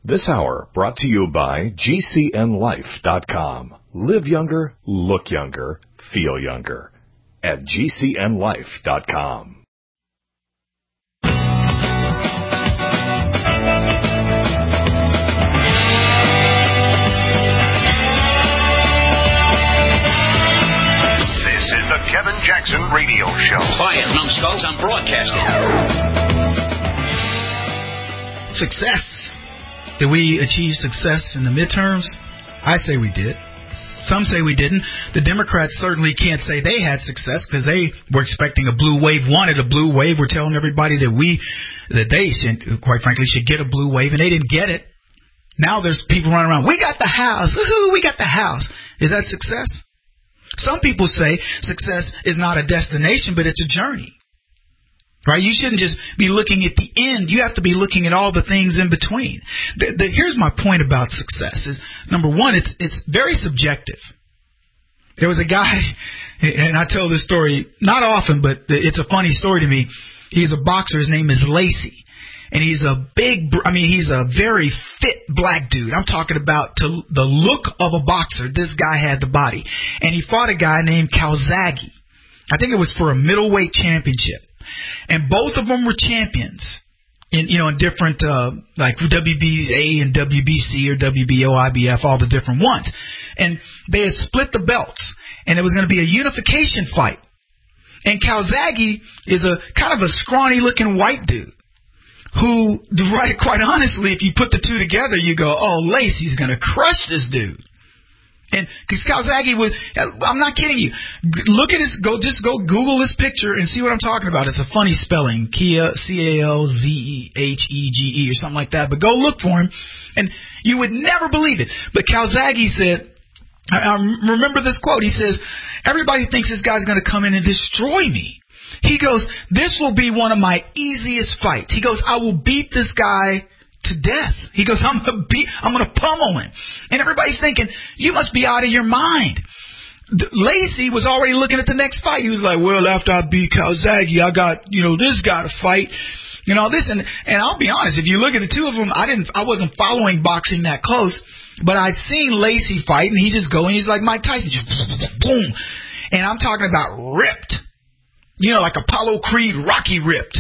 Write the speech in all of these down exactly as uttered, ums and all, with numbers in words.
This hour brought to you by G C N life dot com. Live younger, look younger, feel younger at G C N life dot com. This is the Kevin Jackson Radio Show. Quiet, numbskulls, I'm broadcasting. Success. Did we achieve success in the midterms? I say we did. Some say we didn't. The Democrats certainly can't say they had success because they were expecting a blue wave, wanted a blue wave. We're telling everybody that we, that they should, quite frankly, should get a blue wave, and they didn't get it. Now there's people running around, we got the house. Woohoo, we got the house. Is that success? Some people say success is not a destination, but it's a journey. Right? You shouldn't just be looking at the end. You have to be looking at all the things in between. The, the, here's my point about success is, number one, it's it's very subjective. There was a guy, and I tell this story not often, but it's a funny story to me. He's a boxer. His name is Lacey. And he's a big, I mean, he's a very fit black dude. I'm talking about to the look of a boxer. This guy had the body. And he fought a guy named Calzaghe. I think it was for a middleweight championship. And both of them were champions in, you know, in different, uh, like W B A and W B C or W B O, I B F, all the different ones. And they had split the belts, and it was going to be a unification fight. And Calzaghe is a kind of a scrawny looking white dude who, right, quite honestly, if you put the two together, you go, oh, Lacey's going to crush this dude. And because Calzaghe was, I'm not kidding you. Look at his, go, just go Google this picture and see what I'm talking about. It's a funny spelling, Kia, C A L Z E H E G E or something like that. But go look for him, and you would never believe it. But Calzaghe said, I, I remember this quote. He says, everybody thinks this guy's going to come in and destroy me. He goes, this will be one of my easiest fights. He goes, I will beat this guy to death. He goes, I'm gonna beat, I'm gonna pummel him. And everybody's thinking, you must be out of your mind. Lacey was already looking at the next fight. He was like, well, after I beat Calzaghe, I got, you know, this guy to fight. You know, this and and I'll be honest, if you look at the two of them, I didn't, I wasn't following boxing that close, but I'd seen Lacey fight, and he just go and he's like Mike Tyson, just boom. And I'm talking about ripped, you know, like Apollo Creed, Rocky ripped.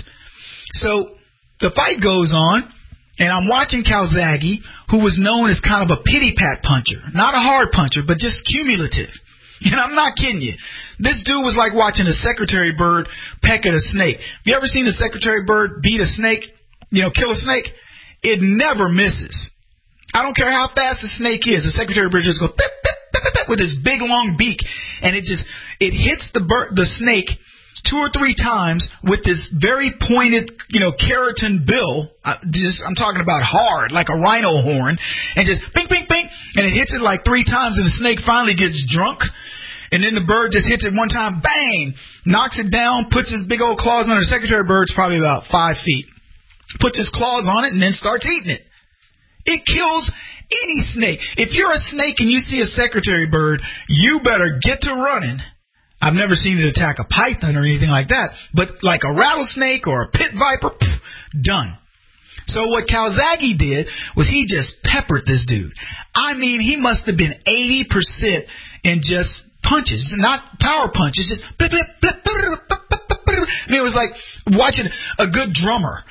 So the fight goes on. And I'm watching Calzaghe, who was known as kind of a pity-pat puncher. Not a hard puncher, but just cumulative. And I'm not kidding you. This dude was like watching a secretary bird peck at a snake. Have you ever seen a secretary bird beat a snake? You know, kill a snake? It never misses. I don't care how fast the snake is. The secretary bird just goes pip, pip, pip, pip, pip, with his big long beak. And it just, it hits the bird, the snake two or three times with this very pointed, you know, keratin bill. Uh, just, I'm talking about hard, like a rhino horn, and just bing, bing, bing, and it hits it like three times, and the snake finally gets drunk, and then the bird just hits it one time, bang, knocks it down, puts his big old claws on it. The secretary bird's probably about five feet, puts his claws on it, and then starts eating it. It kills any snake. If you're a snake and you see a secretary bird, you better get to running. I've never seen it attack a python or anything like that, but like a rattlesnake or a pit viper, pff, done. So what Calzaghe did was he just peppered this dude. I mean, he must have been eighty percent in just punches, not power punches, just blip, blip, blip, blip, blip, blip, blip. And it was like watching a good drummer.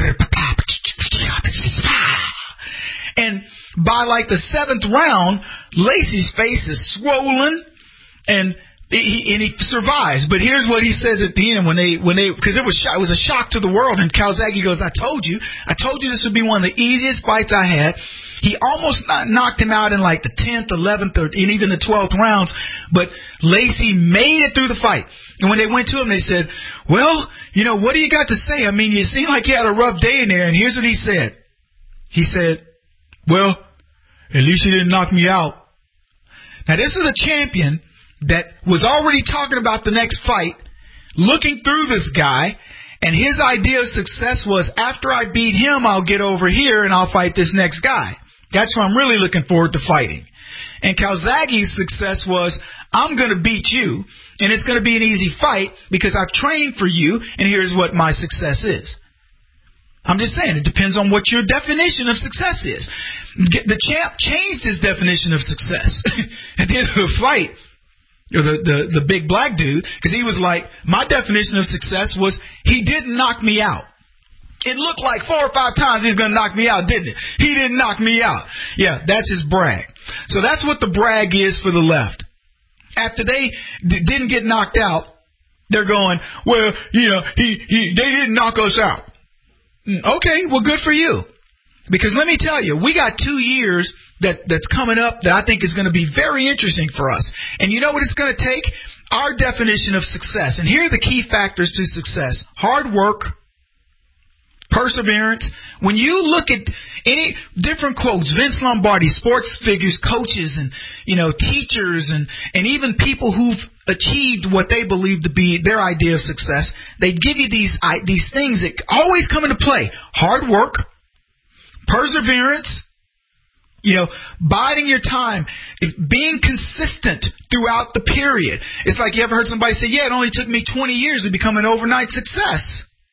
And by like the seventh round, Lacey's face is swollen, and He, and he survives, but here's what he says at the end when they, when they, because it was it was a shock to the world. And Calzaghe goes, "I told you, I told you this would be one of the easiest fights I had." He almost not knocked him out in like the tenth, eleventh, or and even the twelfth rounds, but Lacey made it through the fight. And when they went to him, they said, "Well, you know, what do you got to say? I mean, you seem like you had a rough day in there." And here's what he said. He said, "Well, at least you didn't knock me out." Now, this is a champion that was already talking about the next fight, looking through this guy, and his idea of success was, after I beat him, I'll get over here and I'll fight this next guy. That's who I'm really looking forward to fighting. And Calzaghe's success was, I'm going to beat you, and it's going to be an easy fight because I've trained for you, and here's what my success is. I'm just saying, it depends on what your definition of success is. The champ changed his definition of success at the end of the fight. The, the, the big black dude, because he was like, my definition of success was he didn't knock me out. It looked like four or five times he's going to knock me out, didn't it? He didn't knock me out. Yeah, that's his brag. So that's what the brag is for the left. After they d- didn't get knocked out, they're going, well, you know, he, he, they didn't knock us out. Okay, well, good for you. Because let me tell you, we got two years that, that's coming up that I think is going to be very interesting for us. And you know what it's going to take? Our definition of success. And here are the key factors to success. Hard work, perseverance. When you look at any different quotes, Vince Lombardi, sports figures, coaches, and, you know, teachers, and, and even people who've achieved what they believe to be their idea of success, they give you these, these things that always come into play. Hard work, perseverance, you know, biding your time, being consistent throughout the period. It's like, you ever heard somebody say, yeah, it only took me twenty years to become an overnight success.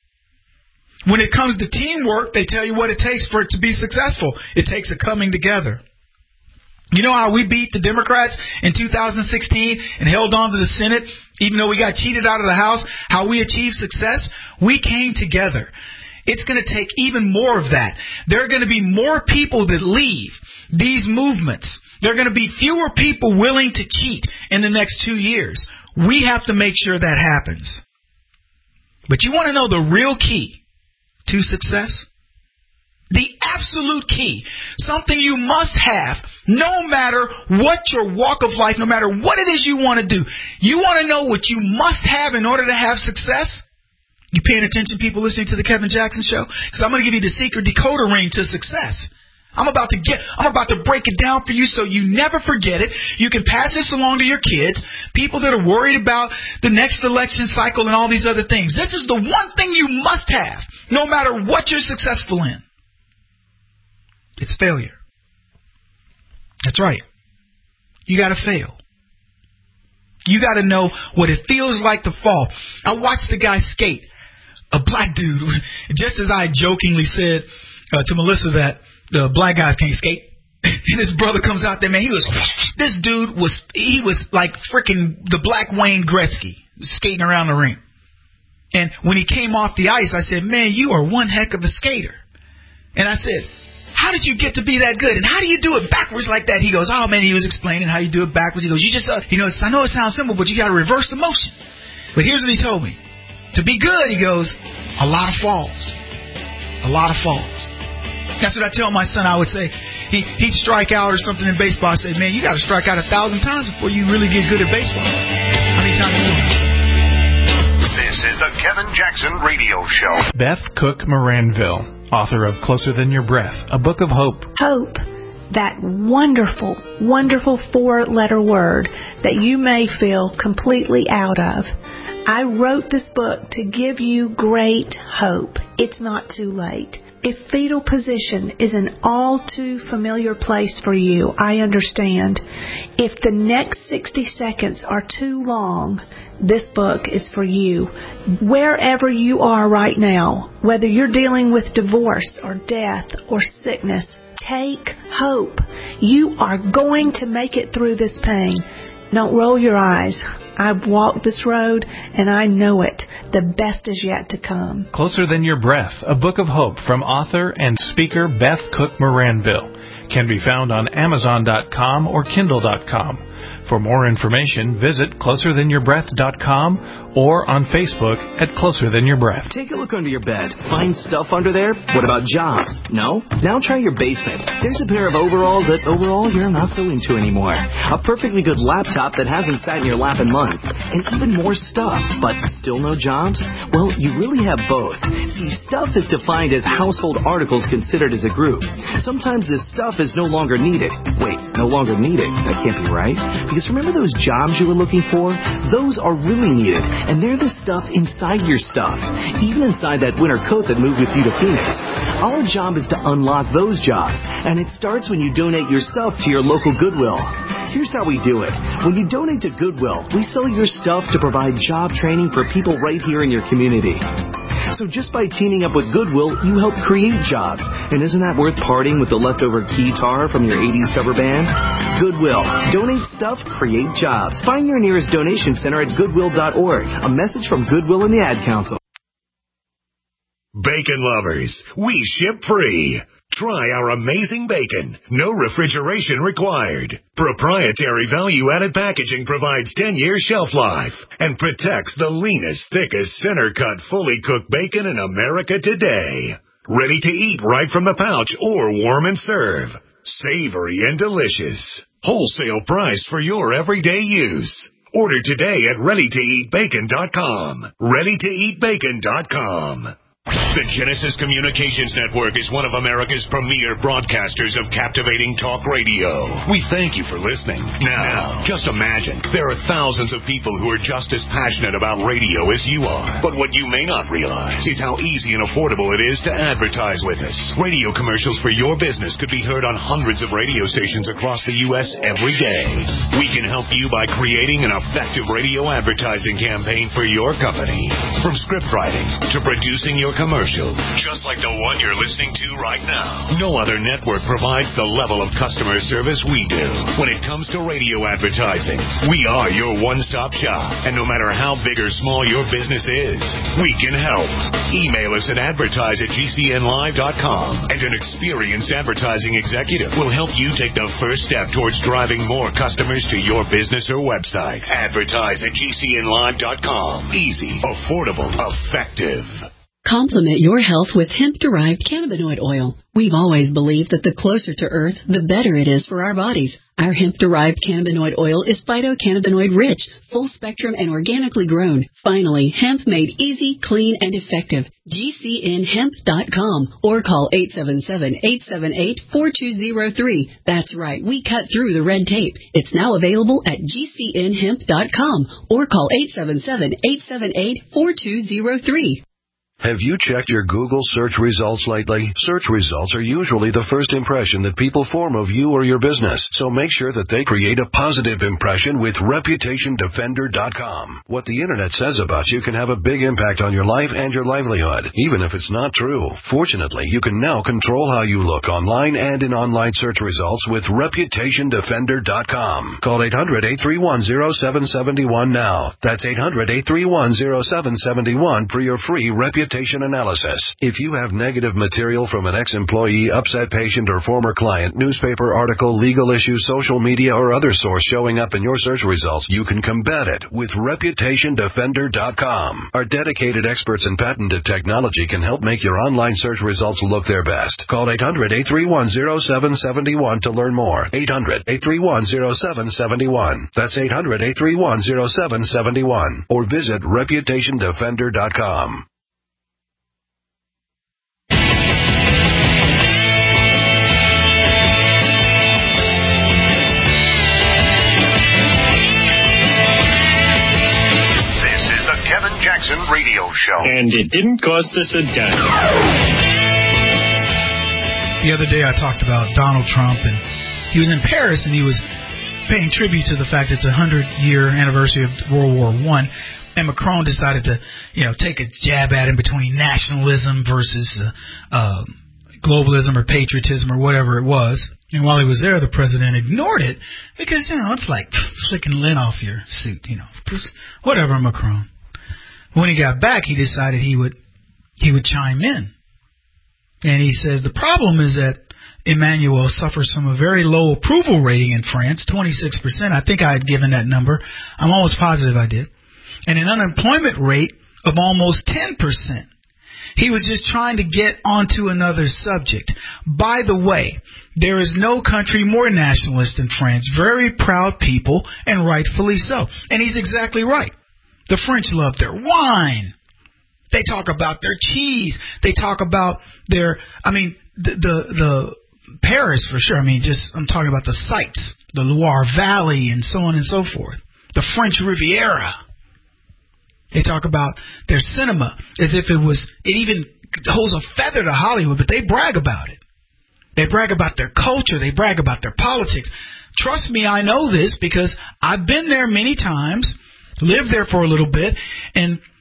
When it comes to teamwork, they tell you what it takes for it to be successful. It takes a coming together. You know how we beat the Democrats in two thousand sixteen and held on to the Senate, even though we got cheated out of the House? How we achieved success? We came together. It's going to take even more of that. There are going to be more people that leave these movements. There are going to be fewer people willing to cheat in the next two years. We have to make sure that happens. But you want to know the real key to success? The absolute key. Something you must have no matter what your walk of life, no matter what it is you want to do. You want to know what you must have in order to have success? You paying attention, people listening to the Kevin Jackson Show? Because I'm going to give you the secret decoder ring to success. I'm about to get, I'm about to break it down for you so you never forget it. You can pass this along to your kids, people that are worried about the next election cycle and all these other things. This is the one thing you must have, no matter what you're successful in. It's failure. That's right. You got to fail. You got to know what it feels like to fall. I watched the guy skate. A black dude, just as I jokingly said uh, to Melissa that the black guys can't skate, and his brother comes out there, man, he was, this dude was, he was like freaking the black Wayne Gretzky, skating around the ring. And when he came off the ice, I said, man, you are one heck of a skater. And I said, how did you get to be that good? And how do you do it backwards like that? He goes, oh, man, he was explaining how you do it backwards. He goes, you just, uh, he goes, I know it sounds simple, but you got to reverse the motion. But here's what he told me. To be good, he goes, a lot of falls. A lot of falls. That's what I tell my son. I would say, he, he'd strike out or something in baseball. I say, man, you got to strike out a thousand times before you really get good at baseball. How many times you doing? This is the Kevin Jackson Radio Show. Beth Cook Moranville, author of Closer Than Your Breath, a book of hope. Hope, that wonderful, wonderful four-letter word that you may feel completely out of. I wrote this book to give you great hope. It's not too late. If fetal position is an all too familiar place for you, I understand. If the next sixty seconds are too long, this book is for you. Wherever you are right now, whether you're dealing with divorce or death or sickness, take hope. You are going to make it through this pain. Don't roll your eyes. I've walked this road, and I know it. The best is yet to come. Closer Than Your Breath, a book of hope from author and speaker Beth Cook Moranville. Can be found on Amazon dot com or Kindle dot com. For more information, visit closer than your breath dot com or on Facebook at Closer Than Your Breath. Take a look under your bed. Find stuff under there? What about jobs? No? Now try your basement. There's a pair of overalls that overall you're not so into anymore. A perfectly good laptop that hasn't sat in your lap in months. And even more stuff, but still no jobs? Well, you really have both. See, stuff is defined as household articles considered as a group. Sometimes this stuff is no longer needed. Wait, no longer needed? That can't be right. Because remember those jobs you were looking for? Those are really needed. And they're the stuff inside your stuff. Even inside that winter coat that moved with you to Phoenix. Our job is to unlock those jobs. And it starts when you donate your stuff to your local Goodwill. Here's how we do it. When you donate to Goodwill, we sell your stuff to provide job training for people right here in your community. So just by teaming up with Goodwill, you help create jobs. And isn't that worth parting with the leftover guitar from your eighties cover band? Goodwill. Donate stuff, create jobs. Find your nearest donation center at goodwill dot org. A message from Goodwill and the Ad Council. Bacon lovers, we ship free. Try our amazing bacon. No refrigeration required. Proprietary value-added packaging provides ten years shelf life and protects the leanest, thickest, center-cut, fully cooked bacon in America today. Ready to eat right from the pouch or warm and serve. Savory and delicious. Wholesale price for your everyday use. Order today at ready to eat bacon dot com. ready to eat bacon dot com. The Genesis Communications Network is one of America's premier broadcasters of captivating talk radio. We thank you for listening. Now, just imagine, there are thousands of people who are just as passionate about radio as you are. But what you may not realize is how easy and affordable it is to advertise with us. Radio commercials for your business could be heard on hundreds of radio stations across the U S every day. We can help you by creating an effective radio advertising campaign for your company. From script writing to producing your commercial, just like the one you're listening to right now. No other network provides the level of customer service we do. When it comes to radio advertising, we are your one-stop shop. And no matter how big or small your business is, we can help. Email us at advertise at G C N live dot com, and an experienced advertising executive will help you take the first step towards driving more customers to your business or website. Advertise at G C N live dot com. Easy, affordable, effective. Complement your health with hemp-derived cannabinoid oil. We've always believed that the closer to Earth, the better it is for our bodies. Our hemp-derived cannabinoid oil is phytocannabinoid-rich, full-spectrum, and organically grown. Finally, hemp made easy, clean, and effective. G C N hemp dot com or call eight seven seven, eight seven eight, four two zero three. That's right, we cut through the red tape. It's now available at G C N hemp dot com or call eight seven seven, eight seven eight, four two zero three. Have you checked your Google search results lately? Search results are usually the first impression that people form of you or your business, so make sure that they create a positive impression with reputation defender dot com. What the internet says about you can have a big impact on your life and your livelihood, even if it's not true. Fortunately, you can now control how you look online and in online search results with reputation defender dot com. Call eight hundred, eight three one, zero seven seven one now. That's eight hundred, eight three one, zero seven seven one for your free reputation analysis. If you have negative material from an ex-employee, upset patient, or former client, newspaper article, legal issue, social media, or other source showing up in your search results, you can combat it with reputation defender dot com. Our dedicated experts in patented technology can help make your online search results look their best. Call eight hundred, eight three one, zero seven seven one to learn more. eight hundred, eight three one, zero seven seven one. That's eight hundred, eight three one, zero seven seven one. Or visit reputation defender dot com. Jackson Radio Show. And it didn't cost us a dime. The other day I talked about Donald Trump, and he was in Paris, and he was paying tribute to the fact it's a hundred-year anniversary of World War One, and Macron decided to, you know, take a jab at him between nationalism versus uh, uh, globalism or patriotism or whatever it was. And while he was there, the president ignored it because, you know, it's like flicking lint off your suit, you know, just whatever, Macron. When he got back, he decided he would he would chime in. And he says the problem is that Emmanuel suffers from a very low approval rating in France, twenty-six percent. I think I had given that number. I'm almost positive I did. And an unemployment rate of almost ten percent. He was just trying to get onto another subject. By the way, there is no country more nationalist than France. Very proud people, and rightfully so. And he's exactly right. The French love their wine. They talk about their cheese. They talk about their, I mean, the, the, the Paris for sure. I mean, just, I'm talking about the sights, the Loire Valley and so on and so forth. The French Riviera. They talk about their cinema as if it was, it even holds a feather to Hollywood, but they brag about it. They brag about their culture. They brag about their politics. Trust me, I know this because I've been there many times. Lived there for a little bit, and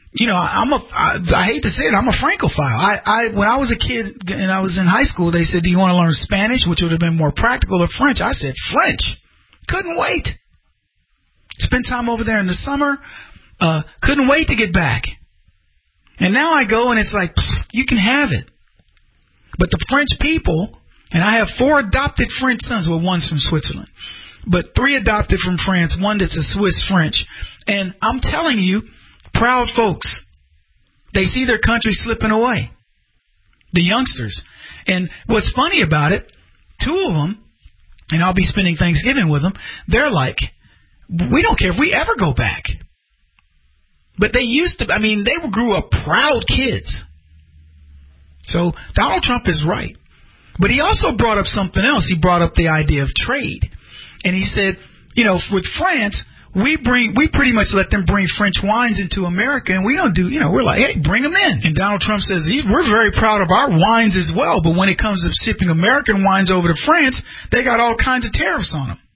you know, I'm a, I, I hate to say it, I'm a Francophile. I, I, when I was a kid and I was in high school, they said, do you want to learn Spanish, which would have been more practical, or French? I said, French. Couldn't wait. Spent time over there in the summer. Uh, couldn't wait to get back. And now I go and it's like, you can have it. But the French people, and I have four adopted French sons. Well, one's from Switzerland. But three adopted from France, one that's a Swiss French. And I'm telling you, proud folks, they see their country slipping away. The youngsters. And what's funny about it, two of them, and I'll be spending Thanksgiving with them, they're like, we don't care if we ever go back. But they used to, I mean, they grew up proud kids. So Donald Trump is right. But he also brought up something else. He brought up the idea of trade. And he said, you know, with France, we bring, we pretty much let them bring French wines into America, and we don't do, you know, we're like, hey, bring them in. And Donald Trump says, we're very proud of our wines as well, but when it comes to shipping American wines over to France, they got all kinds of tariffs on them.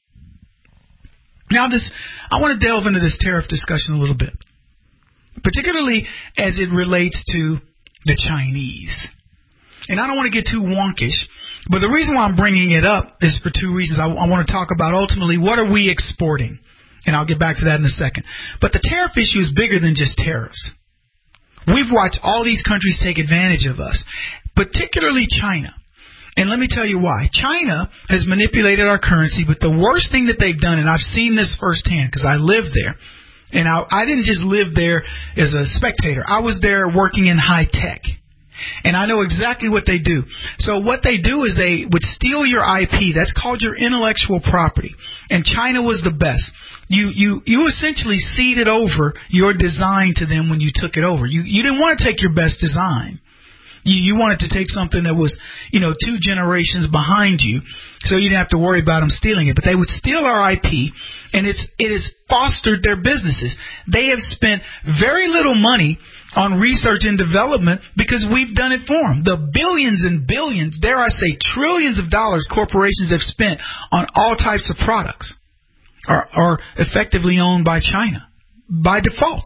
Now, this, I want to delve into this tariff discussion a little bit, particularly as it relates to the Chinese. And I don't want to get too wonkish, but the reason why I'm bringing it up is for two reasons. I, I want to talk about ultimately what are we exporting, and I'll get back to that in a second. But the tariff issue is bigger than just tariffs. We've watched all these countries take advantage of us, particularly China. And let me tell you why. China has manipulated our currency, but the worst thing that they've done, and I've seen this firsthand because I lived there, and I, I didn't just live there as a spectator. I was there working in high tech. And I know exactly what they do. So what they do is they would steal your I P. That's called your intellectual property. And China was the best. You you you essentially ceded over your design to them when you took it over. You you didn't want to take your best design. You you wanted to take something that was, you know, two generations behind you, so you didn't have to worry about them stealing it. But they would steal our I P, and it's it has fostered their businesses. They have spent very little money on research and development because we've done it for them. The billions and billions, dare I say trillions of dollars corporations have spent on all types of products are, are effectively owned by China by default.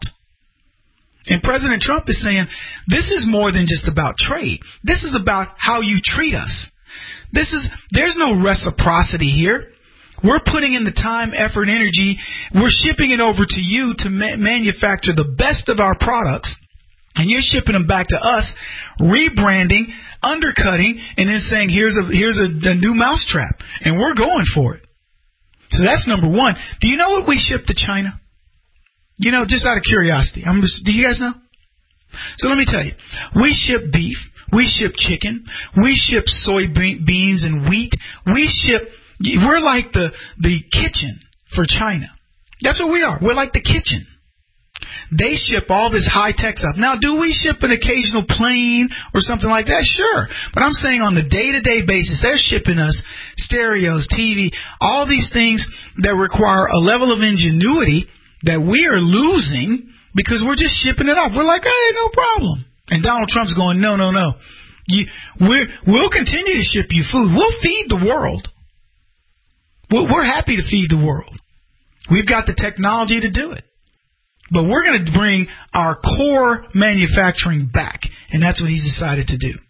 And President Trump is saying, this is more than just about trade. This is about how you treat us. This is, there's no reciprocity here. We're putting in the time, effort, energy. We're shipping it over to you to ma- manufacture the best of our products. And you're shipping them back to us, rebranding, undercutting, and then saying, here's a here's a, a new mousetrap. And we're going for it. So that's number one. Do you know what we ship to China? You know, just out of curiosity. I'm just, do you guys know? So let me tell you. We ship beef. We ship chicken. We ship soybeans and wheat. We ship, we're like the, the kitchen for China. That's what we are. We're like the kitchen. They ship all this high-tech stuff. Now, do we ship an occasional plane or something like that? Sure. But I'm saying on the day-to-day basis, they're shipping us stereos, T V, all these things that require a level of ingenuity that we are losing because we're just shipping it off. We're like, hey, no problem. And Donald Trump's going, no, no, no. You, we're, we'll continue to ship you food. We'll feed the world. We're, we're happy to feed the world. We've got the technology to do it. But we're going to bring our core manufacturing back, and that's what he's decided to do.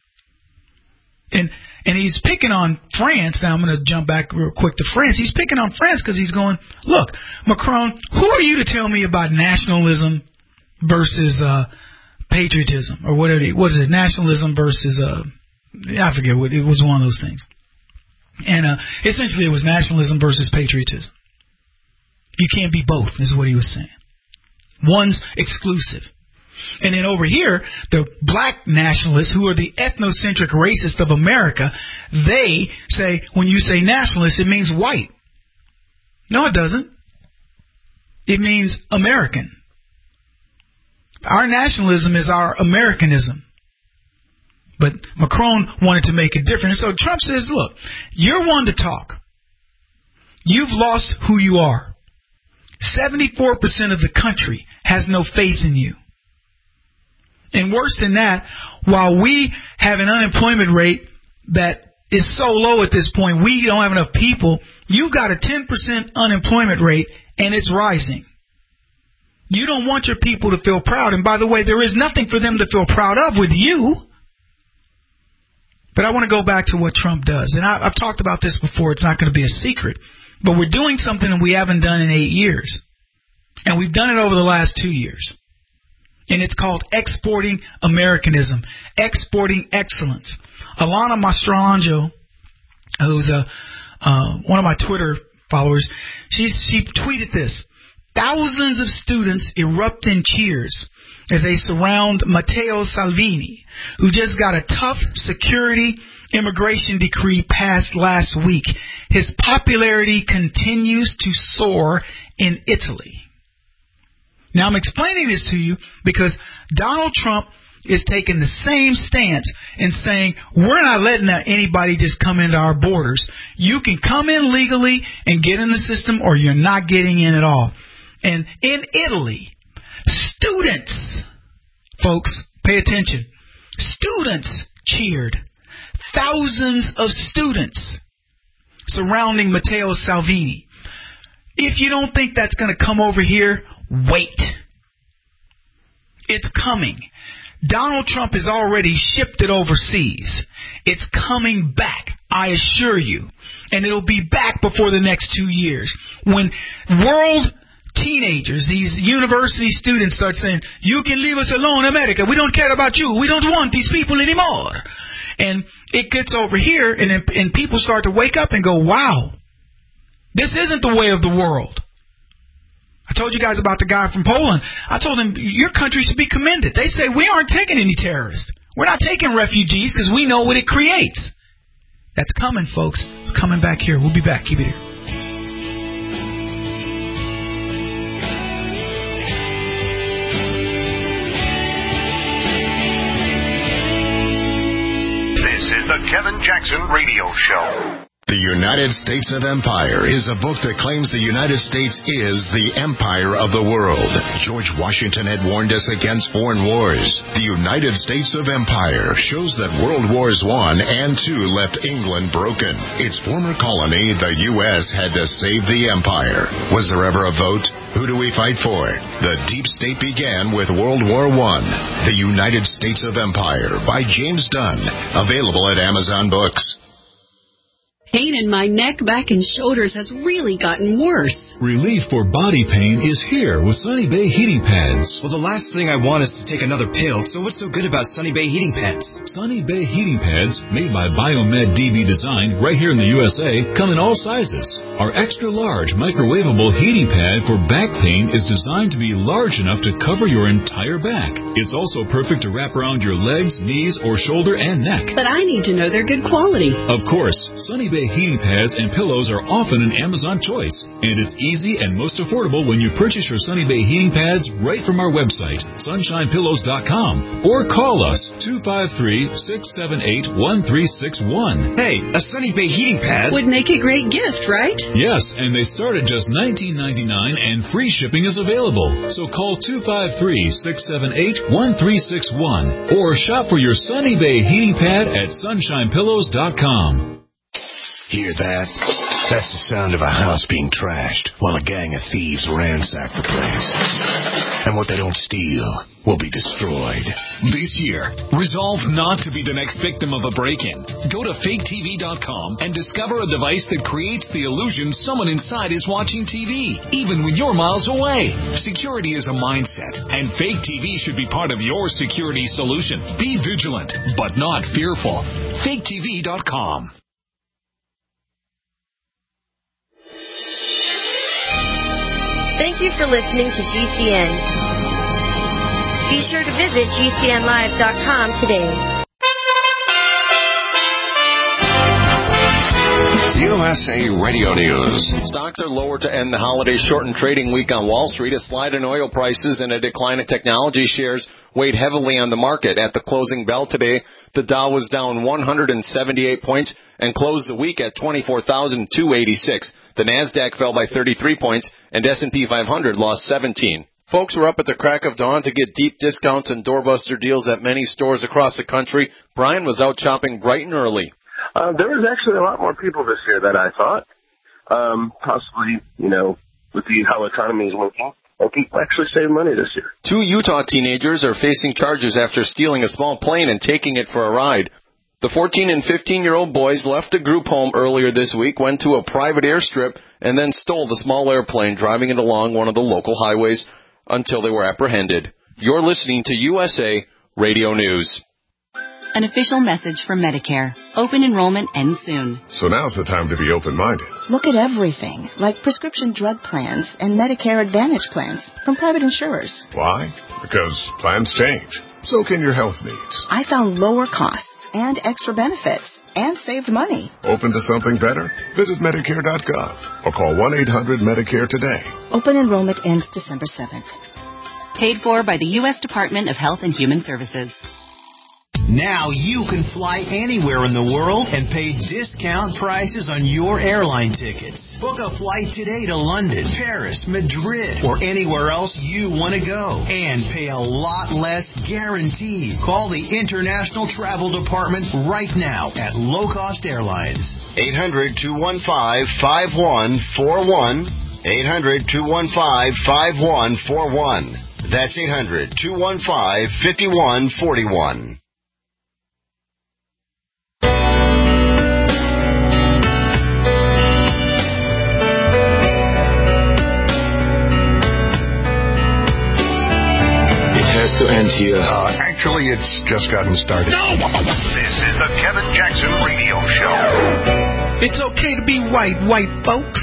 And and he's picking on France. Now I'm going to jump back real quick to France. He's picking on France because he's going, look, Macron, who are you to tell me about nationalism versus uh, patriotism, or whatever? What is it? Nationalism versus uh, I forget what it was. One of those things. And uh, essentially, it was nationalism versus patriotism. You can't be both, is what he was saying. One's exclusive. And then over here, the black nationalists, who are the ethnocentric racists of America, they say, when you say nationalist, it means white. No, it doesn't. It means American. Our nationalism is our Americanism. But Macron wanted to make it different. And so Trump says, look, you're one to talk. You've lost who you are. seventy-four percent of the country has no faith in you. And worse than that, while we have an unemployment rate that is so low at this point, we don't have enough people, you've got a ten percent unemployment rate, and it's rising. You don't want your people to feel proud. And by the way, there is nothing for them to feel proud of with you. But I want to go back to what Trump does. And I, I've talked about this before. It's not going to be a secret. But we're doing something that we haven't done in eight years. And we've done it over the last two years. And it's called exporting Americanism, exporting excellence. Alana Mastrangelo, who's a, uh, one of my Twitter followers, she, she tweeted this. Thousands of students erupt in cheers as they surround Matteo Salvini, who just got a tough security immigration decree passed last week. His popularity continues to soar in Italy. Now, I'm explaining this to you because Donald Trump is taking the same stance and saying, we're not letting anybody just come into our borders. You can come in legally and get in the system, or you're not getting in at all. And in Italy, students, folks, pay attention, students cheered. Thousands of students surrounding Matteo Salvini. If you don't think that's going to come over here, wait. It's coming. Donald Trump has already shipped it overseas. It's coming back, I assure you. And it'll be back before the next two years. When world teenagers, these university students start saying, you can leave us alone, America. We don't care about you. We don't want these people anymore. And it gets over here, and, and people start to wake up and go, wow, this isn't the way of the world. I told you guys about the guy from Poland. I told him, your country should be commended. They say, we aren't taking any terrorists. We're not taking refugees because we know what it creates. That's coming, folks. It's coming back here. We'll be back. Keep it here. This is the Kevin Jackson Radio Show. The United States of Empire is a book that claims the United States is the empire of the world. George Washington had warned us against foreign wars. The United States of Empire shows that World Wars One and Two left England broken. Its former colony, the U S, had to save the empire. Was there ever a vote? Who do we fight for? The deep state began with World War One. The United States of Empire by James Dunn. Available at Amazon Books. Pain in my neck, back, and shoulders has really gotten worse. Relief for body pain is here with Sunny Bay Heating Pads. Well, the last thing I want is to take another pill, so what's so good about Sunny Bay Heating Pads? Sunny Bay Heating Pads, made by Biomed D B Design right here in the U S A, come in all sizes. Our extra-large microwavable heating pad for back pain is designed to be large enough to cover your entire back. It's also perfect to wrap around your legs, knees, or shoulder and neck. But I need to know they're good quality. Of course, Sunny Bay heating pads and pillows are often an Amazon choice, and it's easy and most affordable when you purchase your Sunny Bay heating pads right from our website, sunshine pillows dot com, or call us two five three, six seven eight, one three six one. Hey, a Sunny Bay heating pad would make a great gift, right? Yes, and they start at just nineteen ninety-nine, and free shipping is available. So call two five three, six seven eight, one three six one or shop for your Sunny Bay heating pad at sunshine pillows dot com. Hear that? That's the sound of a house being trashed while a gang of thieves ransack the place. And what they don't steal will be destroyed. This year, resolve not to be the next victim of a break-in. Go to fake T V dot com and discover a device that creates the illusion someone inside is watching T V, even when you're miles away. Security is a mindset, and Fake T V should be part of your security solution. Be vigilant, but not fearful. fake T V dot com. Thank you for listening to G C N. Be sure to visit G C N live dot com today. U S A Radio News. Stocks are lower to end the holiday shortened trading week on Wall Street. A slide in oil prices and a decline in technology shares weighed heavily on the market. At the closing bell today, the Dow was down one hundred seventy-eight points and closed the week at twenty-four thousand two hundred eighty-six. The NASDAQ fell by thirty-three points and S and P five hundred lost seventeen. Folks were up at the crack of dawn to get deep discounts and doorbuster deals at many stores across the country. Brian was out shopping bright and early. Uh, there was actually a lot more people this year than I thought. Um, possibly, you know, with the how economy is working. and people actually save money this year. Two Utah teenagers are facing charges after stealing a small plane and taking it for a ride. The fourteen and fifteen-year-old boys left a group home earlier this week, went to a private airstrip, and then stole the small airplane, driving it along one of the local highways until they were apprehended. You're listening to U S A Radio News. An official message from Medicare. Open enrollment ends soon. So now's the time to be open-minded. Look at everything, like prescription drug plans and Medicare Advantage plans from private insurers. Why? Because plans change. So can your health needs. I found lower costs and extra benefits and saved money. Open to something better? Visit Medicare dot gov or call one eight hundred Medicare today. Open enrollment ends December seventh. Paid for by the U S Department of Health and Human Services. Now you can fly anywhere in the world and pay discount prices on your airline tickets. Book a flight today to London, Paris, Madrid, or anywhere else you want to go. And pay a lot less guaranteed. Call the International Travel Department right now at Low Cost Airlines. eight hundred, two one five, five one four one. eight hundred, two one five, five one four one. That's eight hundred, two one five, five one four one. To end here. Uh, actually, it's just gotten started. No! This is the Kevin Jackson Radio Show. It's okay to be white, white folks.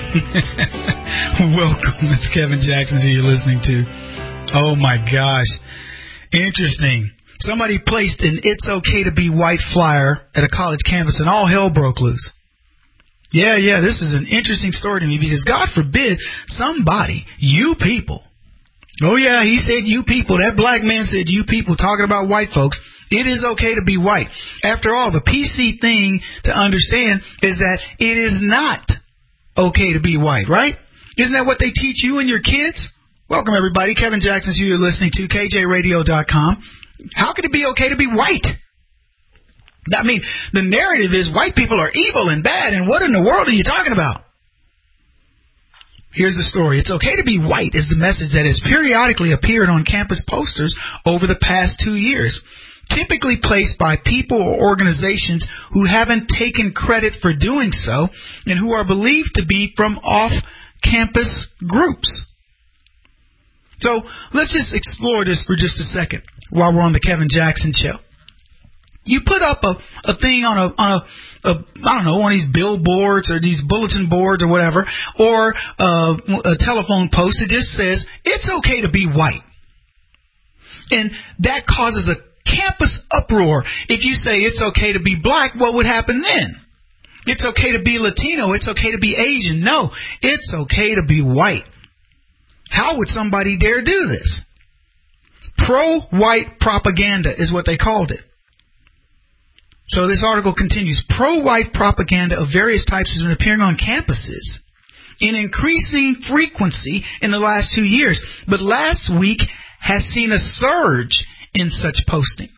Welcome. It's Kevin Jackson who you're listening to. Oh, my gosh. Interesting. Somebody placed an It's Okay to Be White flyer at a college campus, and all hell broke loose. Yeah, yeah, this is an interesting story to me because, God forbid, somebody, you people, oh, yeah, he said you people. That black man said you people talking about white folks. It is okay to be white. After all, the P C thing to understand is that it is not okay to be white, right? Isn't that what they teach you and your kids? Welcome, everybody. Kevin Jackson's who you're listening to, K J radio dot com. How could it be okay to be white? I mean, the narrative is white people are evil and bad, and what in the world are you talking about? Here's the story. It's okay to be white is the message that has periodically appeared on campus posters over the past two years, typically placed by people or organizations who haven't taken credit for doing so and who are believed to be from off-campus groups. So let's just explore this for just a second while we're on the Kevin Jackson Show. You put up a, a thing on a, on a, a, I don't know, one of these billboards or these bulletin boards or whatever, or uh, a telephone post that just says, it's okay to be white. And that causes a campus uproar. If you say it's okay to be black, what would happen then? It's okay to be Latino. It's okay to be Asian. No, it's okay to be white. How would somebody dare do this? Pro-white propaganda is what they called it. So this article continues. Pro-white propaganda of various types has been appearing on campuses in increasing frequency in the last two years, but last week has seen a surge in such postings.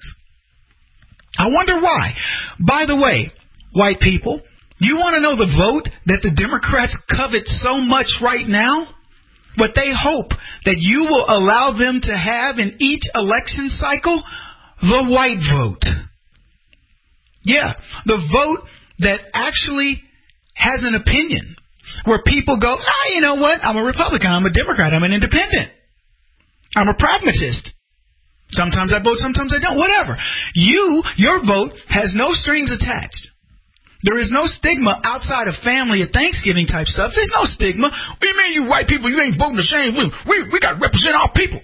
I wonder why. By the way, white people, do you want to know the vote that the Democrats covet so much right now? What they hope that you will allow them to have in each election cycle? The white vote. Yeah, the vote that actually has an opinion, where people go, ah, you know what, I'm a Republican, I'm a Democrat, I'm an independent, I'm a pragmatist. Sometimes I vote, sometimes I don't, whatever. You, your vote has no strings attached. There is no stigma outside of family or Thanksgiving type stuff. There's no stigma. What do you mean, you white people, you ain't voting the same? We, we, we got to represent our people.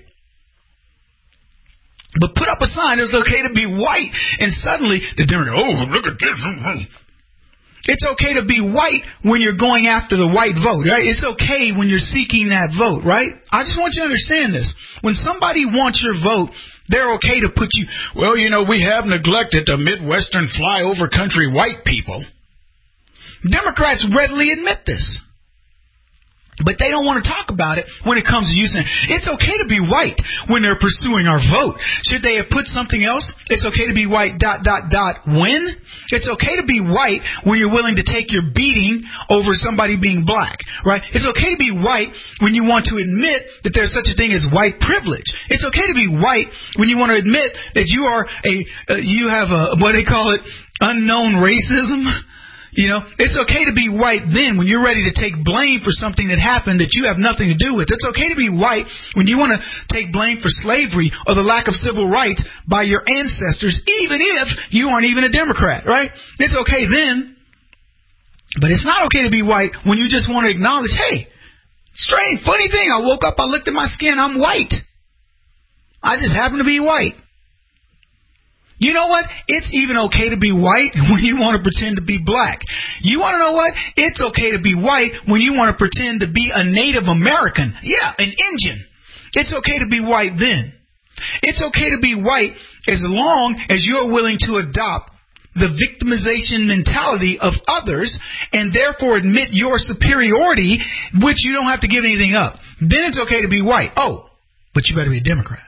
But put up a sign, it's okay to be white, and suddenly the Democrats, oh, look at this. It's okay to be white when you're going after the white vote, right? It's okay when you're seeking that vote, right? I just want you to understand this. When somebody wants your vote, they're okay to put you, well, you know, we have neglected the Midwestern flyover country white people. Democrats readily admit this. But they don't want to talk about it when it comes to you saying, it's okay to be white when they're pursuing our vote. Should they have put something else? It's okay to be white, dot, dot, dot, when? It's okay to be white when you're willing to take your beating over somebody being black, right? It's okay to be white when you want to admit that there's such a thing as white privilege. It's okay to be white when you want to admit that you are a, uh, you have a, what they call it, unknown racism. You know, it's okay to be white then when you're ready to take blame for something that happened that you have nothing to do with. It's okay to be white when you want to take blame for slavery or the lack of civil rights by your ancestors, even if you aren't even a Democrat, right? It's okay then. But it's not okay to be white when you just want to acknowledge, hey, strange, funny thing, I woke up, I looked at my skin, I'm white. I just happen to be white. You know what? It's even okay to be white when you want to pretend to be black. You want to know what? It's okay to be white when you want to pretend to be a Native American. Yeah, an Indian. It's okay to be white then. It's okay to be white as long as you're willing to adopt the victimization mentality of others and therefore admit your superiority, which you don't have to give anything up. Then it's okay to be white. Oh, but you better be a Democrat.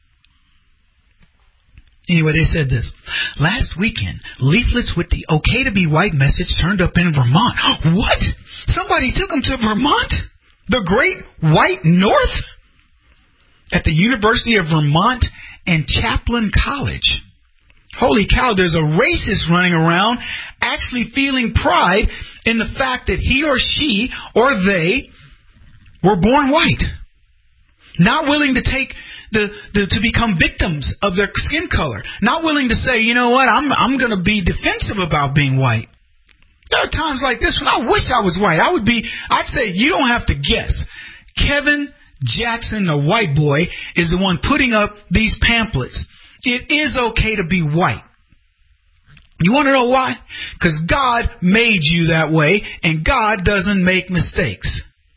Anyway, they said this. Last weekend, leaflets with the okay to be white message turned up in Vermont. What? Somebody took them to Vermont? The great white north? At the University of Vermont and Chaplain College. Holy cow, there's a racist running around actually feeling pride in the fact that he or she or they were born white. Not willing to take The, the to become victims of their skin color. Not willing to say, you know what, I'm I'm going to be defensive about being white. There are times like this when I wish I was white. I would be, I'd say, you don't have to guess. Kevin Jackson, the white boy, is the one putting up these pamphlets. It is okay to be white. You want to know why? Because God made you that way, and God doesn't make mistakes.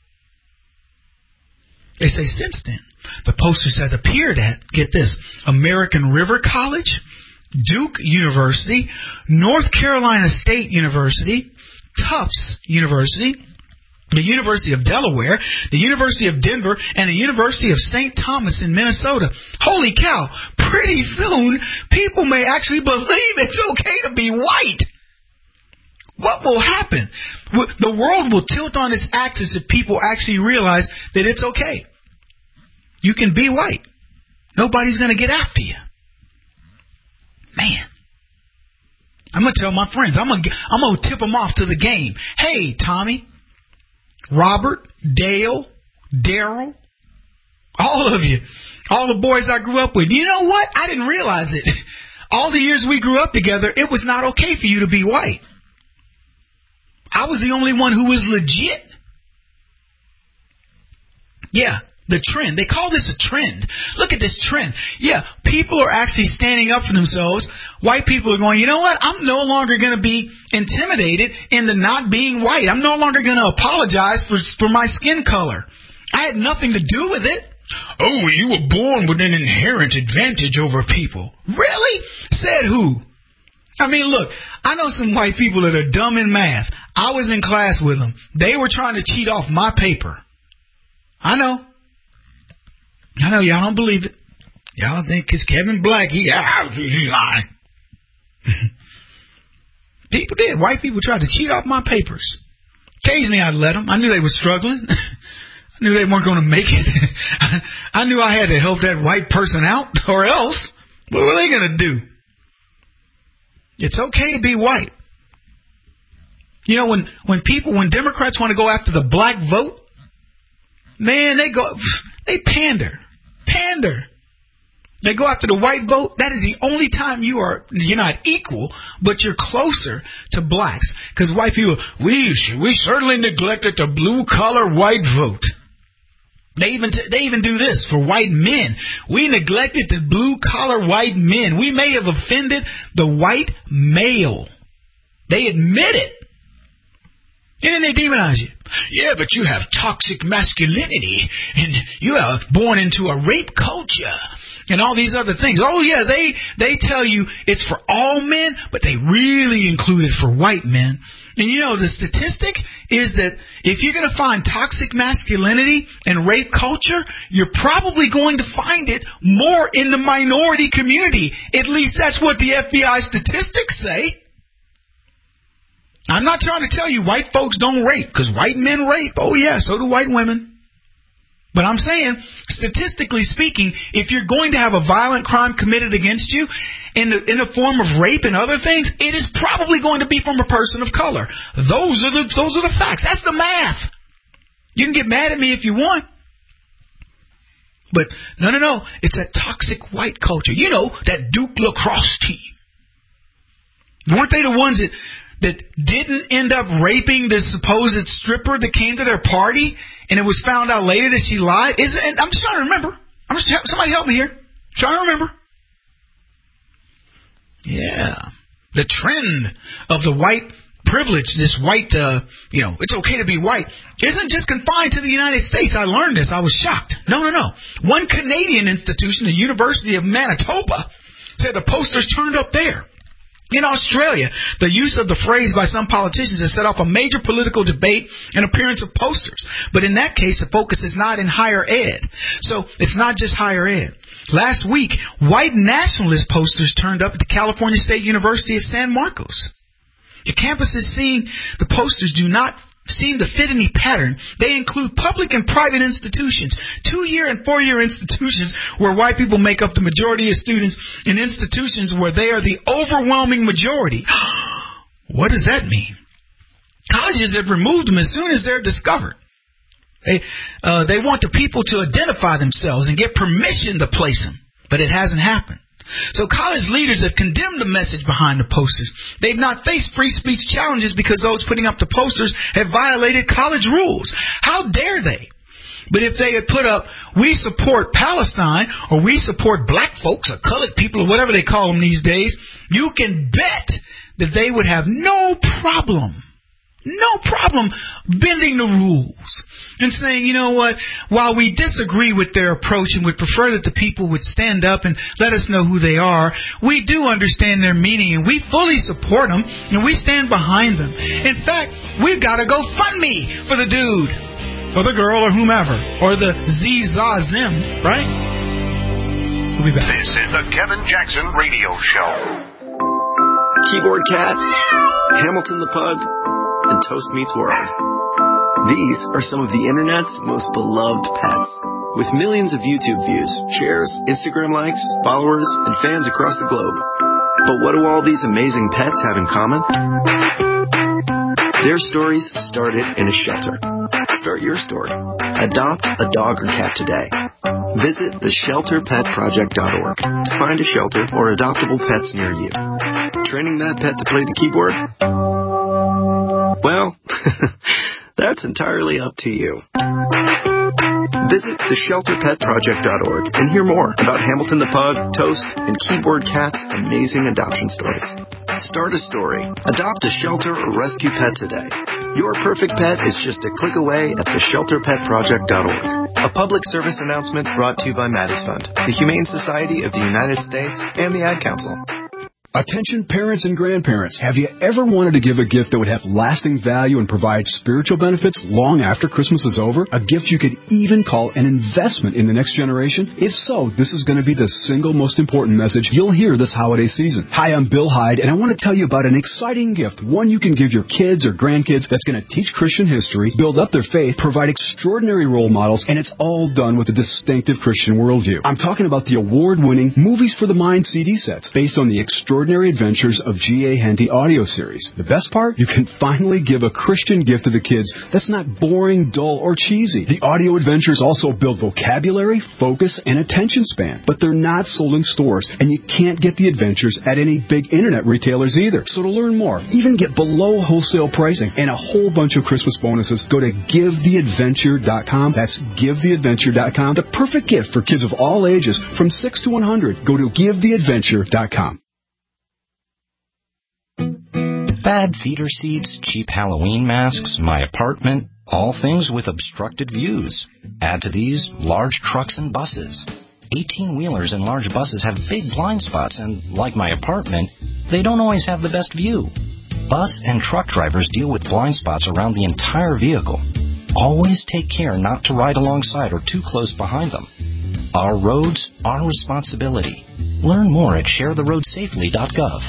They say since then, the posters have appeared at, get this, American River College, Duke University, North Carolina State University, Tufts University, the University of Delaware, the University of Denver, and the University of Saint Thomas in Minnesota. Holy cow, pretty soon people may actually believe it's okay to be white. What will happen? The world will tilt on its axis if people actually realize that it's okay. You can be white. Nobody's going to get after you. Man. I'm going to tell my friends. I'm going to, I'm going to tip them off to the game. Hey, Tommy, Robert, Dale, Daryl, all of you, all the boys I grew up with. You know what? I didn't realize it. All the years we grew up together, it was not okay for you to be white. I was the only one who was legit. Yeah. The trend. They call this a trend. Look at this trend. Yeah, people are actually standing up for themselves. White people are going, you know what? I'm no longer going to be intimidated in the not being white. I'm no longer going to apologize for, for my skin color. I had nothing to do with it. Oh, you were born with an inherent advantage over people. Really? Said who? I mean, look, I know some white people that are dumb in math. I was in class with them. They were trying to cheat off my paper. I know. I know y'all don't believe it. Y'all think it's Kevin Black. He, he's lying. People did. White people tried to cheat off my papers. Occasionally I'd let them. I knew they were struggling. I knew they weren't going to make it. I knew I had to help that white person out, or else what were they going to do? It's okay to be white. You know, when, when people, when Democrats want to go after the black vote, man, they go, they pander. Pander. They go after the white vote. That is the only time you are, you're not equal, but you're closer to blacks. Because white people, we we certainly neglected the blue collar white vote. They even t- they even do this for white men. We neglected the blue collar white men. We may have offended the white male. They admit it. And then they demonize you. Yeah, but you have toxic masculinity, and you are born into a rape culture, and all these other things. Oh, yeah, they, they tell you it's for all men, but they really include it for white men. And, you know, the statistic is that if you're going to find toxic masculinity and rape culture, you're probably going to find it more in the minority community. At least that's what the F B I statistics say. I'm not trying to tell you white folks don't rape, because white men rape. Oh, yeah, so do white women. But I'm saying, statistically speaking, if you're going to have a violent crime committed against you in the, in the form of rape and other things, it is probably going to be from a person of color. Those are the those are the facts. That's the math. You can get mad at me if you want. But no, no, no. It's a toxic white culture. You know, that Duke lacrosse team. Weren't they the ones that, that didn't end up raping the supposed stripper that came to their party? And it was found out later that she lied. Is it, I'm just trying to remember. I'm just somebody help me here. I'm trying to remember. Yeah, the trend of the white privilege, this white, uh, you know, it's okay to be white, isn't just confined to the United States. I learned this. I was shocked. No, no, no. One Canadian institution, the University of Manitoba, said the posters turned up there. In Australia, the use of the phrase by some politicians has set off a major political debate and appearance of posters. But in that case, the focus is not in higher ed. So it's not just higher ed. Last week, white nationalist posters turned up at the California State University at San Marcos. The campuses seeing the posters do not seem to fit any pattern. They include public and private institutions, two-year and four-year institutions where white people make up the majority of students, and institutions where they are the overwhelming majority. What does that mean? Colleges have removed them as soon as they're discovered. They, uh, they want the people to identify themselves and get permission to place them, but it hasn't happened. So college leaders have condemned the message behind the posters. They've not faced free speech challenges because those putting up the posters have violated college rules. How dare they? But if they had put up, we support Palestine, or we support black folks, or colored people, or whatever they call them these days, you can bet that they would have no problem, no problem bending the rules and saying, you know what, while we disagree with their approach and would prefer that the people would stand up and let us know who they are, we do understand their meaning and we fully support them and we stand behind them. In fact, we've got to go fund me for the dude or the girl or whomever or the Z-za-zim, right? We'll be back. This is the Kevin Jackson Radio Show. Keyboard Cat, Hamilton the Pug, and Toast Meets World. These are some of the internet's most beloved pets. With millions of YouTube views, shares, Instagram likes, followers, and fans across the globe. But what do all these amazing pets have in common? Their stories started in a shelter. Start your story. Adopt a dog or cat today. Visit the shelter pet project dot org to find a shelter or adoptable pets near you. Training that pet to play the keyboard? Well, that's entirely up to you. Visit the shelter pet project dot org and hear more about Hamilton the Pug, Toast, and Keyboard Cat's amazing adoption stories. Start a story, adopt a shelter or rescue pet today. Your perfect pet is just a click away at the shelter pet project dot org. A public service announcement brought to you by Maddie's Fund, the Humane Society of the United States, and the Ad Council. Attention parents and grandparents, have you ever wanted to give a gift that would have lasting value and provide spiritual benefits long after Christmas is over? A gift you could even call an investment in the next generation? If so, this is going to be the single most important message you'll hear this holiday season. Hi, I'm Bill Hyde, and I want to tell you about an exciting gift, one you can give your kids or grandkids that's going to teach Christian history, build up their faith, provide extraordinary role models, and it's all done with a distinctive Christian worldview. I'm talking about the award-winning Movies for the Mind C D sets based on the extraordinary Extraordinary Adventures of G A. Henty audio series. The best part? You can finally give a Christian gift to the kids that's not boring, dull, or cheesy. The audio adventures also build vocabulary, focus, and attention span. But they're not sold in stores, and you can't get the adventures at any big internet retailers either. So to learn more, even get below wholesale pricing and a whole bunch of Christmas bonuses, go to give the adventure dot com. That's give the adventure dot com. The perfect gift for kids of all ages from six to one hundred. Go to give the adventure dot com. Bad feeder seats, cheap Halloween masks, my apartment, all things with obstructed views. Add to these large trucks and buses. eighteen-wheelers and large buses have big blind spots, and like my apartment, they don't always have the best view. Bus and truck drivers deal with blind spots around the entire vehicle. Always take care not to ride alongside or too close behind them. Our roads, our responsibility. Learn more at share the road safely dot gov.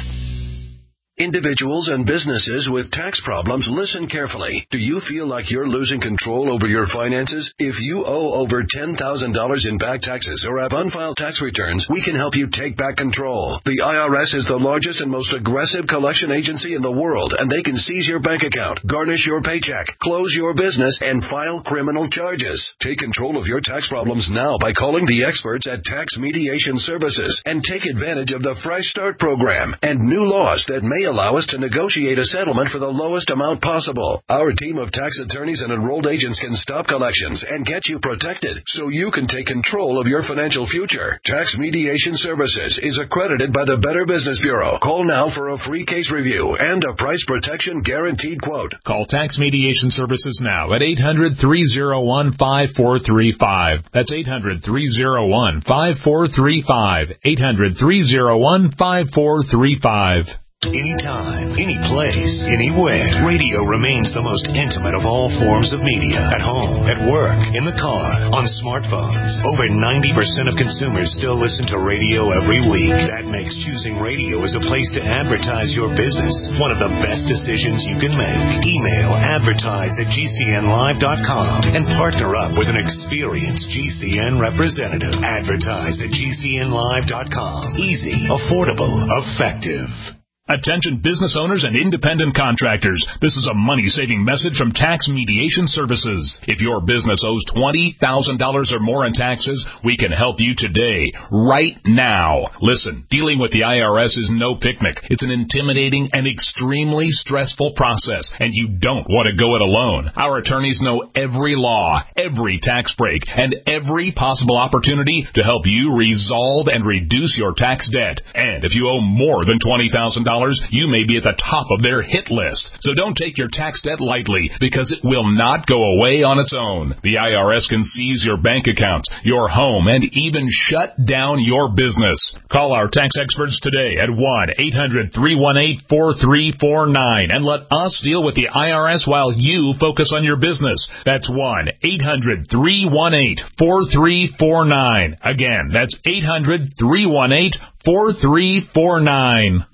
Individuals and businesses with tax problems, listen carefully. Do you feel like you're losing control over your finances? If you owe over ten thousand dollars in back taxes or have unfiled tax returns, we can help you take back control. The I R S is the largest and most aggressive collection agency in the world, and they can seize your bank account, garnish your paycheck, close your business, and file criminal charges. Take control of your tax problems now by calling the experts at Tax Mediation Services and take advantage of the Fresh Start program and new laws that may allow us to negotiate a settlement for the lowest amount possible. Our team of tax attorneys and enrolled agents can stop collections and get you protected so you can take control of your financial future. Tax Mediation Services is accredited by the Better Business Bureau. Call now for a free case review and a price protection guaranteed quote. Call Tax Mediation Services now at eight hundred, three oh one, five four three five. That's eight hundred, three oh one, five four three five. eight hundred, three oh one, five four three five. Anytime, any place, anywhere. Radio remains the most intimate of all forms of media. At home, at work, in the car, on smartphones. Over ninety percent of consumers still listen to radio every week. That makes choosing radio as a place to advertise your business one of the best decisions you can make. Email advertise at G C N live dot com and partner up with an experienced G C N representative. Advertise at G C N live dot com. Easy, affordable, effective. Attention business owners and independent contractors. This is a money-saving message from Tax Mediation Services. If your business owes twenty thousand dollars or more in taxes, we can help you today, right now. Listen, dealing with the I R S is no picnic. It's an intimidating and extremely stressful process, and you don't want to go it alone. Our attorneys know every law, every tax break, and every possible opportunity to help you resolve and reduce your tax debt. And if you owe more than twenty thousand dollars, you may be at the top of their hit list. So don't take your tax debt lightly, because it will not go away on its own. The I R S can seize your bank accounts, your home, and even shut down your business. Call our tax experts today at one eight hundred, three one eight, four three four nine and let us deal with the I R S while you focus on your business. That's one eight hundred, three one eight, four three four nine. Again, that's eight hundred, three one eight, four three four nine.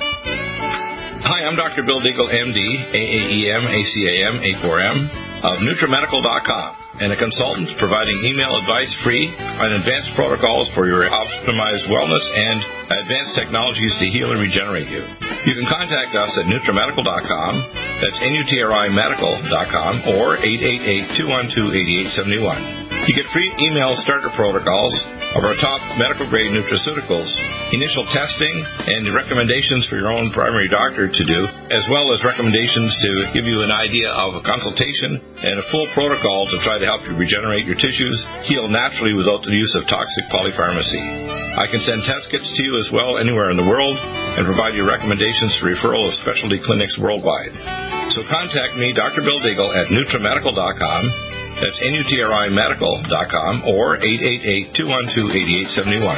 Hi, I'm Doctor Bill Deagle, M D, A A E M, A C A M, A four M, of NutriMedical dot com, and a consultant providing email advice free on advanced protocols for your optimized wellness and advanced technologies to heal and regenerate you. You can contact us at NutriMedical dot com, that's N U T R I Medical dot com, or eight eight eight, two one two, eight eight seven one. You get free email starter protocols of our top medical-grade nutraceuticals, initial testing, and recommendations for your own primary doctor to do, as well as recommendations to give you an idea of a consultation and a full protocol to try to help you regenerate your tissues, heal naturally without the use of toxic polypharmacy. I can send test kits to you as well anywhere in the world and provide you recommendations for referral of specialty clinics worldwide. So contact me, Doctor Bill Deagle, at NutriMedical dot com. That's N U T R I Medical dot com or eight eight eight, two one two, eight eight seven one.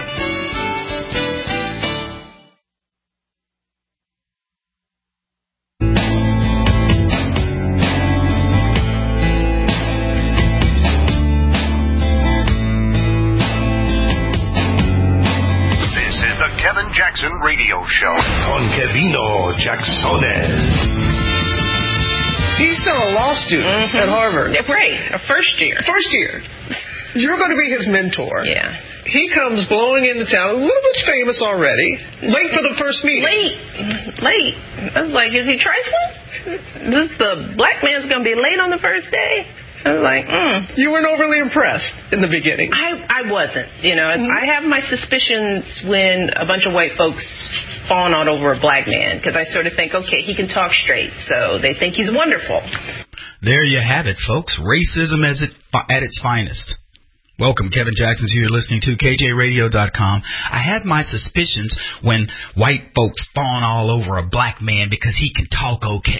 This is the Kevin Jackson Radio Show. Con Kevino Jacksones. He's still a law student mm-hmm. at Harvard. Right, a first year. First year. You're going to be his mentor. Yeah. He comes blowing into town, a little bit famous already, late for the first meeting. Late. Late. I was like, is he trifling? This the black man's going to be late on the first day? I was like, mm. You weren't overly impressed in the beginning. I, I wasn't. You know, mm-hmm. I have my suspicions when a bunch of white folks fawn out over a black man, because I sort of think, okay, he can talk straight, so they think he's wonderful. There you have it, folks. Racism as it, at its finest. Welcome, Kevin Jackson, who you're listening to, K J radio dot com. I had my suspicions when white folks fawn all over a black man because he can talk okay.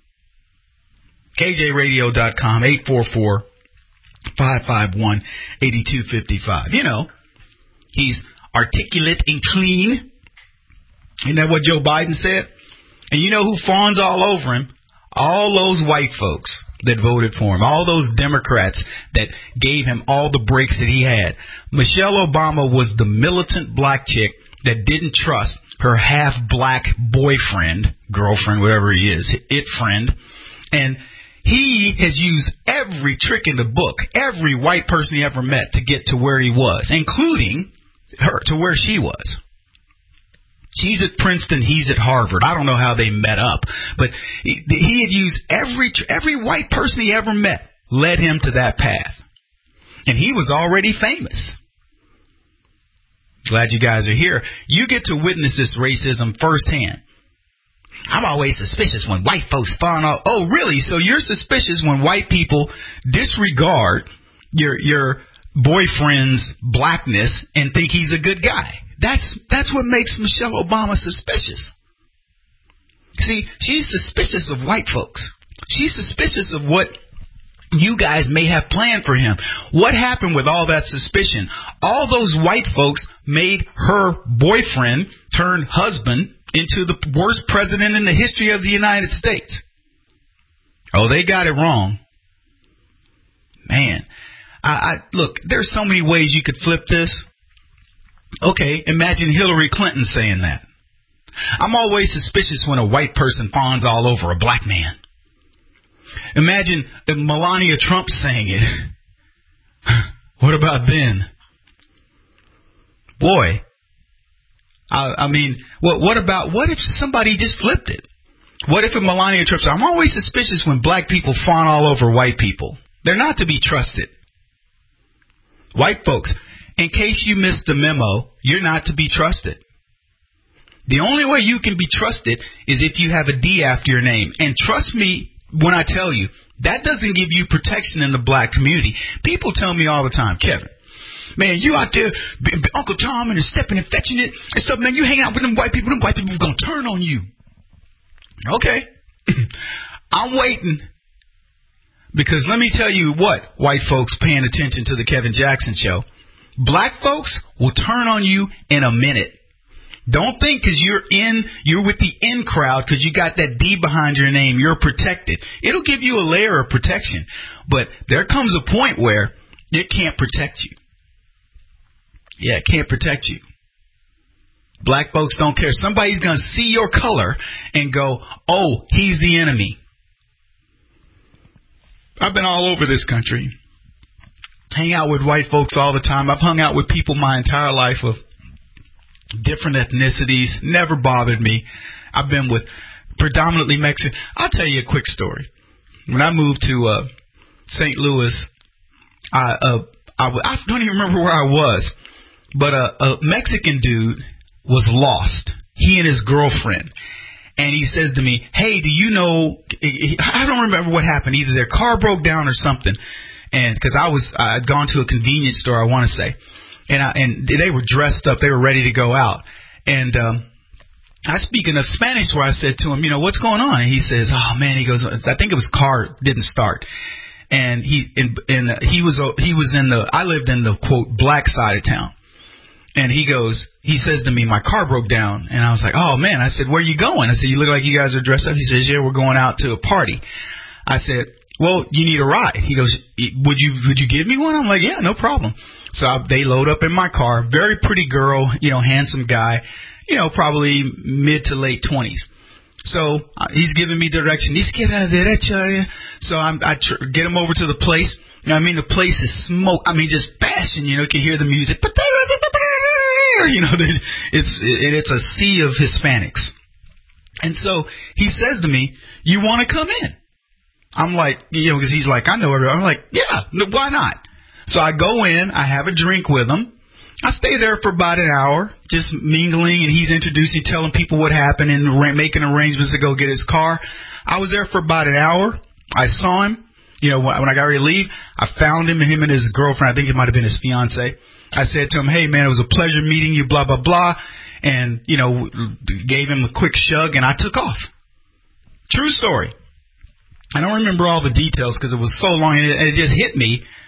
K J radio dot com, eight four four, five five one, eight two five five. You know, He's articulate and clean. Isn't that what Joe Biden said? And you know who fawns all over him? All those white folks that voted for him, all those Democrats that gave him all the breaks that he had. Michelle Obama was the militant black chick that didn't trust her half-black boyfriend, girlfriend, whatever he is, it friend, and he has used every trick in the book, every white person he ever met to get to where he was, including her to where she was. She's at Princeton, he's at Harvard. I don't know how they met up, but he, he had used every every white person he ever met led him to that path. And he was already famous. Glad you guys are here. You get to witness this racism firsthand. I'm always suspicious when white folks fawn off. Oh, really? So you're suspicious when white people disregard your your boyfriend's blackness and think he's a good guy. That's that's what makes Michelle Obama suspicious. See, she's suspicious of white folks. She's suspicious of what you guys may have planned for him. What happened with all that suspicion? All those white folks made her boyfriend turned husband into the worst president in the history of the United States. Oh, they got it wrong. Man, I, I look, there's so many ways you could flip this. Okay, imagine Hillary Clinton saying that. I'm always suspicious when a white person fawns all over a black man. Imagine Melania Trump saying it. What about then? Boy, I, I mean, what, what about, what if somebody just flipped it? What if a Melania Trump said, I'm always suspicious when black people fawn all over white people. They're not to be trusted. White folks, in case you missed the memo, you're not to be trusted. The only way you can be trusted is if you have a D after your name. And trust me when I tell you, that doesn't give you protection in the black community. People tell me all the time, Kevin, man, you out there, Uncle Tom, and stepping and fetching it and stuff, man, you hang out with them white people, them white people are going to turn on you. Okay. I'm waiting. Because let me tell you what, white folks paying attention to the Kevin Jackson Show. Black folks will turn on you in a minute. Don't think because you're in, you're with the in crowd because you got that D behind your name, you're protected. It'll give you a layer of protection. But there comes a point where it can't protect you. Yeah, it can't protect you. Black folks don't care. Somebody's going to see your color and go, oh, he's the enemy. I've been all over this country. Hang out with white folks all the time. I've hung out with people my entire life of different ethnicities. Never bothered me. I've been with predominantly Mexican. I'll tell you a quick story. When I moved to uh, Saint Louis, I, uh, I, I don't even remember where I was, but a, a Mexican dude was lost. He and his girlfriend. And he says to me, hey, do you know, I don't remember what happened. Either their car broke down or something. And because I was, I'd gone to a convenience store, I want to say, and I, and they were dressed up, they were ready to go out. And um, I speak enough Spanish where I said to him, you know, what's going on? And he says, oh man, he goes, I think it was car didn't start. And he and, and he was he was in the, I lived in the quote black side of town. And he goes, he says to me, my car broke down. And I was like, oh man. I said, where are you going? I said, you look like you guys are dressed up. He says, yeah, we're going out to a party. I said, well, you need a ride. He goes, would you would you give me one? I'm like, yeah, no problem. So I, they load up in my car. Very pretty girl, you know, handsome guy, you know, probably mid to late twenties. So uh, he's giving me direction. He's get out of there, so I'm, I tr- get him over to the place. You know, I mean, the place is smoke. I mean, just bashing. You know, you can hear the music. You know, it's it, it's a sea of Hispanics. And so he says to me, "You want to come in?" I'm like, you know, because he's like, I know everyone. I'm like, yeah, why not? So I go in, I have a drink with him. I stay there for about an hour, just mingling, and he's introducing, telling people what happened and making arrangements to go get his car. I was there for about an hour. I saw him. You know, when I got ready to leave, I found him and him and his girlfriend. I think it might have been his fiance. I said to him, hey, man, it was a pleasure meeting you, blah, blah, blah. And, you know, gave him a quick shrug, and I took off. True story. I don't remember all the details because it was so long, and it, it just hit me.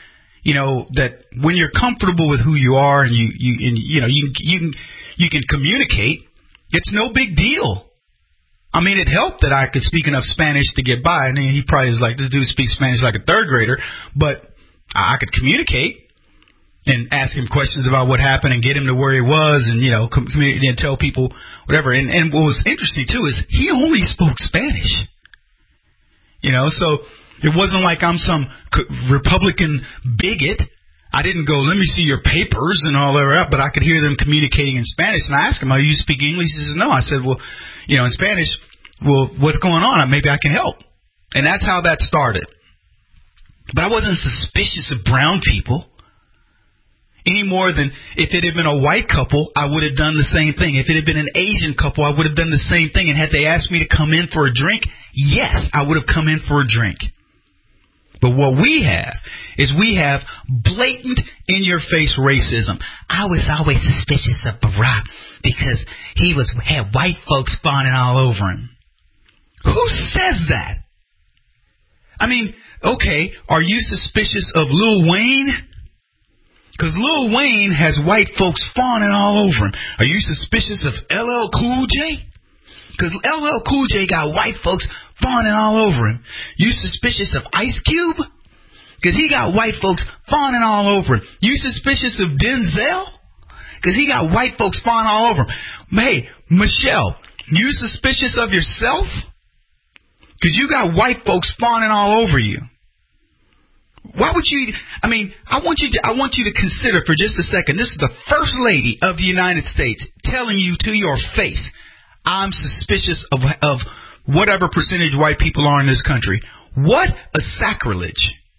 you know, that when you're comfortable with who you are and you, you, and, you know, you, you can, you can communicate, it's no big deal. I mean, it helped that I could speak enough Spanish to get by. I mean, he probably is like, this dude speaks Spanish like a third grader, but I could communicate and ask him questions about what happened and get him to where he was and, you know, communicate and tell people whatever. And, and what was interesting, too, is he only spoke Spanish. You know, so it wasn't like I'm some Republican bigot. I didn't go, let me see your papers and all that, but I could hear them communicating in Spanish. And I asked him, oh, you speak English? He says, no. I said, well, you know, in Spanish, well, what's going on? Maybe I can help. And that's how that started. But I wasn't suspicious of brown people any more than if it had been a white couple, I would have done the same thing. If it had been an Asian couple, I would have done the same thing. And had they asked me to come in for a drink, yes, I would have come in for a drink. But what we have is we have blatant, in-your-face racism. I was always suspicious of Barack because he was had white folks fawning all over him. Who says that? I mean, okay, are you suspicious of Lil Wayne? Because Lil Wayne has white folks fawning all over him. Are you suspicious of L L Cool J? Because L L Cool J got white folks fawning all over him. You suspicious of Ice Cube? Because he got white folks fawning all over him. You suspicious of Denzel? Because he got white folks fawning all over him. Hey, Michelle, you suspicious of yourself? Because you got white folks fawning all over you. Why would you, I mean, I want you to, I want you to consider for just a second, this is the First Lady of the United States telling you to your face, I'm suspicious of, of whatever percentage white people are in this country. What a sacrilege.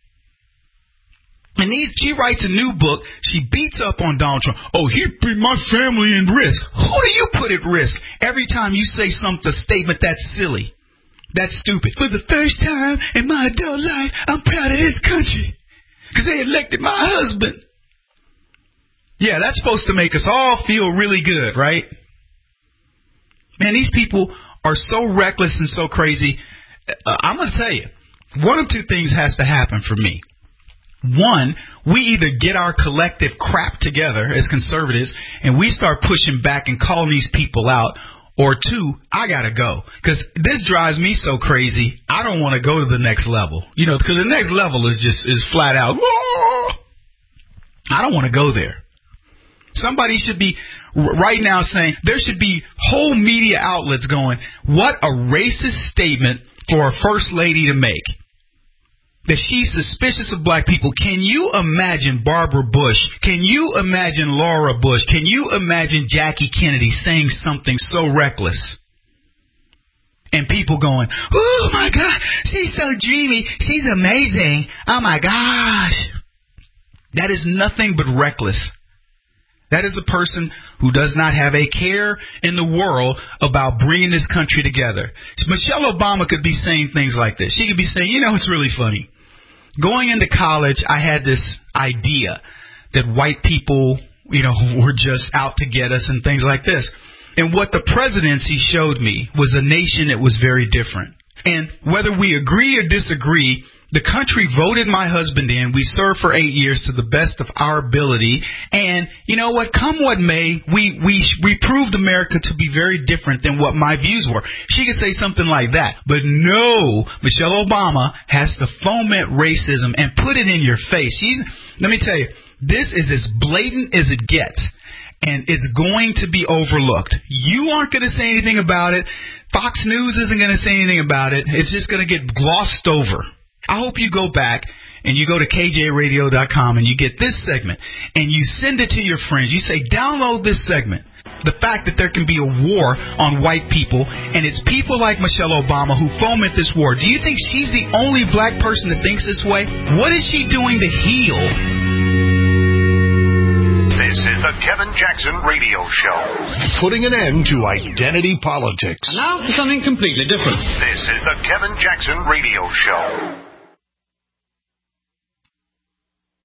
And these, she writes a new book. She beats up on Donald Trump. Oh, he put my family in risk. Who do you put at risk every time you say something, a statement that's silly? That's stupid. For the first time in my adult life, I'm proud of this country because they elected my husband. Yeah, that's supposed to make us all feel really good, right? Man, these people are so reckless and so crazy. Uh, I'm going to tell you, one of two things has to happen for me. One, we either get our collective crap together as conservatives and we start pushing back and calling these people out. Or two, I got to go because this drives me so crazy. I don't want to go to the next level, you know, because the next level is just is flat out. Whoa! I don't want to go there. Somebody should be right now saying there should be whole media outlets going, what a racist statement for a first lady to make. That she's suspicious of black people. Can you imagine Barbara Bush? Can you imagine Laura Bush? Can you imagine Jackie Kennedy saying something so reckless? And people going, oh my God, she's so dreamy. She's amazing. Oh my gosh. That is nothing but reckless. That is a person who does not have a care in the world about bringing this country together. Michelle Obama could be saying things like this. She could be saying, you know, it's really funny. Going into college, I had this idea that white people, you know, were just out to get us and things like this. And what the presidency showed me was a nation that was very different. And whether we agree or disagree, the country voted my husband in. We served for eight years to the best of our ability. And you know what? Come what may, we, we, we proved America to be very different than what my views were. She could say something like that. But no, Michelle Obama has to foment racism and put it in your face. She's, let me tell you, this is as blatant as it gets. And it's going to be overlooked. You aren't going to say anything about it. Fox News isn't going to say anything about it. It's just going to get glossed over. I hope you go back and you go to K J radio dot com and you get this segment and you send it to your friends. You say, download this segment. The fact that there can be a war on white people and it's people like Michelle Obama who foment this war. Do you think she's the only black person that thinks this way? What is she doing to heal? This is the Kevin Jackson Radio Show. Putting an end to identity politics. And now for something completely different. This is the Kevin Jackson Radio Show.